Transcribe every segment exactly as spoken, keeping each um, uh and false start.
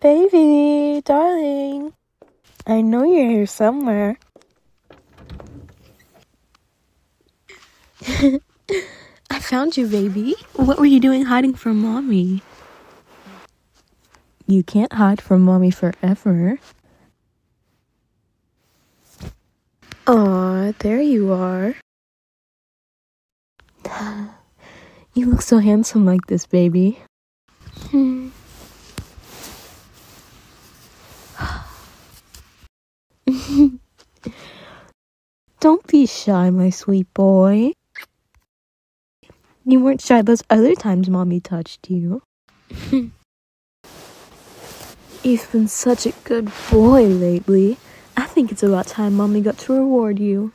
Baby, darling, I know you're here somewhere. I found you, baby. What were you doing hiding from mommy? You can't hide from mommy forever. Aw, there you are. You look so handsome like this, baby. Hmm. Don't be shy, my sweet boy. You weren't shy those other times mommy touched you. You've been such a good boy lately. I think it's about time mommy got to reward you.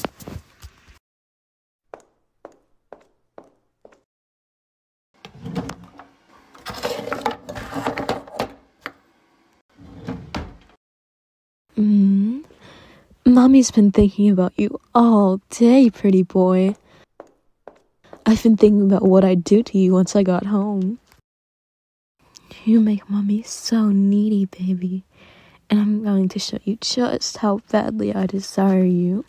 Mm. Mommy's been thinking about you all day, pretty boy. I've been thinking about what I'd do to you once I got home. You make mommy so needy, baby. And I'm going to show you just how badly I desire you.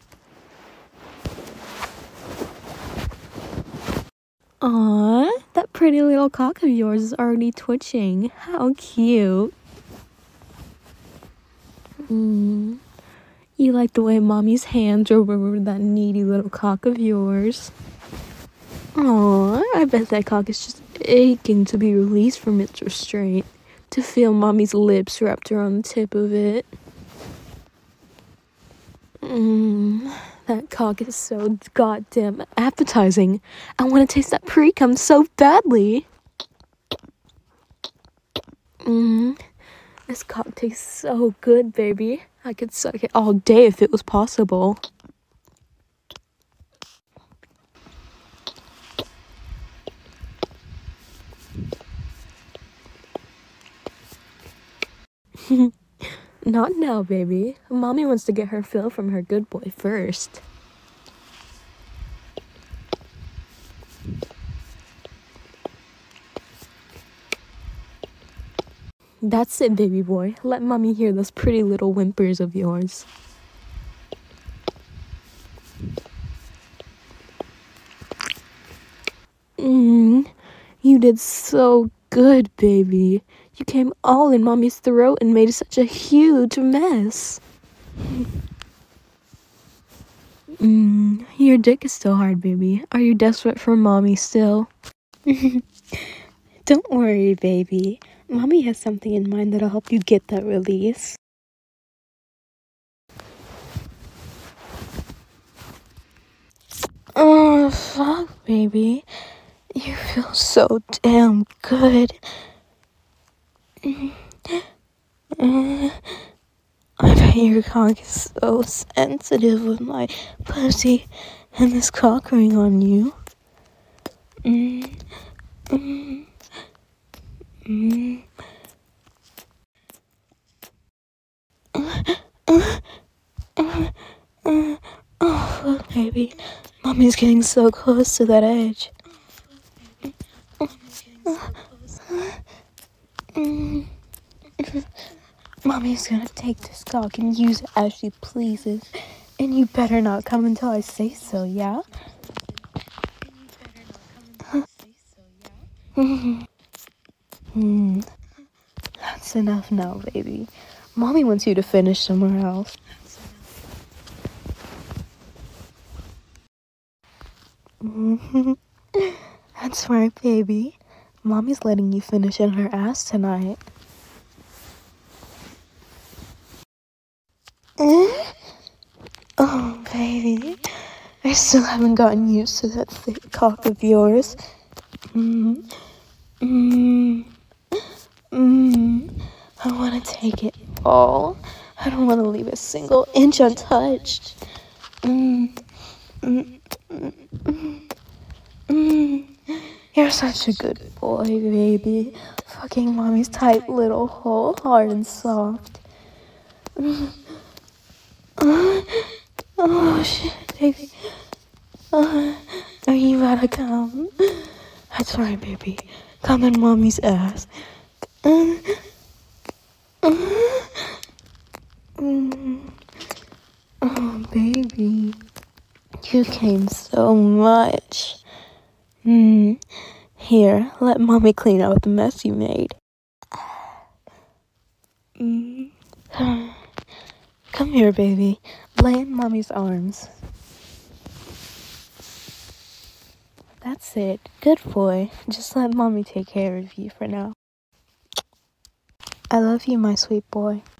Aww, that pretty little cock of yours is already twitching. How cute. Mm. You like the way mommy's hands rub over that needy little cock of yours. Aww, I bet that cock is just aching to be released from its restraint, to feel mommy's lips wrapped around the tip of it. Mmm, that cock is so goddamn appetizing. I want to taste that pre-cum so badly. Mmm, this cock tastes so good, baby. I could suck it all day if it was possible. Not now, baby. Mommy wants to get her fill from her good boy first. That's it, baby boy. Let mommy hear those pretty little whimpers of yours. Mmm, you did so good, baby. You came all in mommy's throat and made such a huge mess. Mmm, your dick is still hard, baby. Are you desperate for mommy still? Don't worry, baby. Mommy has something in mind that'll help you get that release. Oh, fuck, baby. You feel so damn good. I bet your cock is so sensitive with my pussy and this cock ring on you. Mm, mm, mm. Uh, uh, uh, uh, oh, fuck, baby. Mommy's getting so close to that edge. Mm. Mommy's gonna take this cock and use it as she pleases. And you better not come until I say so, yeah? Mm. That's enough now, baby. Mommy wants you to finish somewhere else. That's right, baby. Mommy's letting you finish in her ass tonight. Oh, baby. I still haven't gotten used to that thick cock of yours. Mmm. Mmm. Mmm. I want to take it all. I don't want to leave a single inch untouched. Mmm. Mmm. Mmm. Mmm. You're such a good boy, baby. Fucking mommy's tight little hole, hard and soft. Mm. Uh, oh, shit, baby. Uh, are you about to come? That's right, baby. Come in mommy's ass. Uh, Mm. Oh, baby. You came so much. Mm. Here, let mommy clean out the mess you made. Mm. Come here, baby. Lay in mommy's arms. That's it. Good boy. Just let mommy take care of you for now. I love you, my sweet boy.